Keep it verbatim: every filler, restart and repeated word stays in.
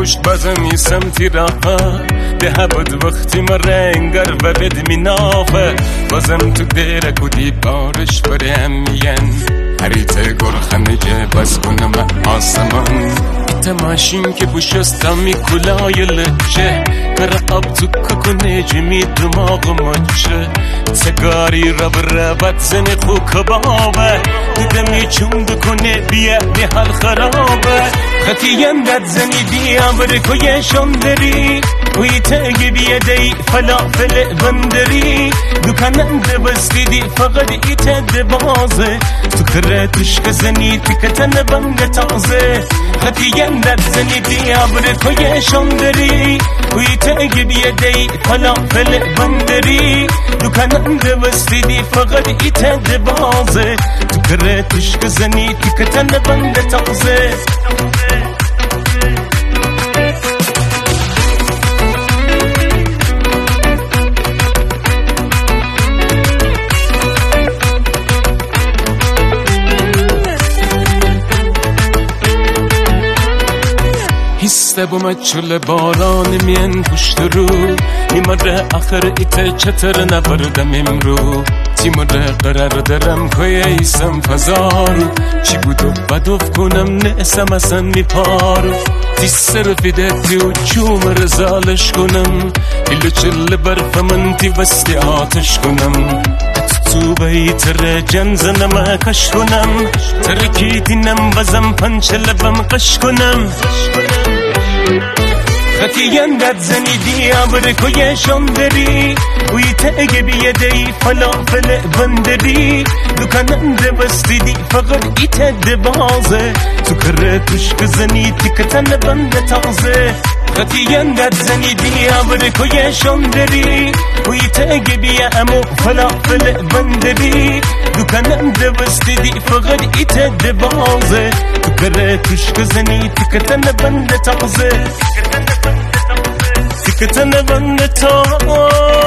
پشت بازم یسم تیراها ده بود وقتی ما رنگر ورد می نافه بازم تو دیره کدی بارش برم میین هریت گرخنه جه بس کنم آسمان تماشین که بوشستا می کلای لچه کر آب تو ککنه جمی دماغ مچه سگاری رب ربت زن خو کبابه دیدمی چون دکنه بیا به حال خرابه خطیم دد زنی بیا برکوی شندری وی تاگی بیا دی فلافل بندری دکانم دبستی دی فقط ایتا دبازه تو کرتش کزنی تکتن بنگ تازه خطیم دد زنی بیا برکوی شندری وی تاگی بیا دی فلافل بندری دکانم دبستی دی فقط ایتا دبازه تو کرتش کزنی تکتن بنگ تازه هسته بوم چل باران مین پشت رو میمره آخر ایت چتر نبردم امرو تیمره قرار درم که ایسم فزارو چی بودو بدوف کنم نسم اصلا میپارو تی سرفیده تیو چوم رزالش کنم ایلو چل برف من تی وستی آتش کنم تو بایی تر جنزنم کش کنم ترکی دینم بزم پنچ لبم قش کنم خطیم دد زنی دیا برکوی شندری وی تاگه بیه دی فلافل بندری دکانم دبستی دی فقط ایتا دبازه تو کره توش کزنی تکتن بند تازه خطیم دد زنی دیا برکوی شندری وی تاگه بیه امو فلافل بندری دکانم دبستی دی فقط ایتا دبازه تو کره توش کزنی تکتن بند تازه تکتن بند تازه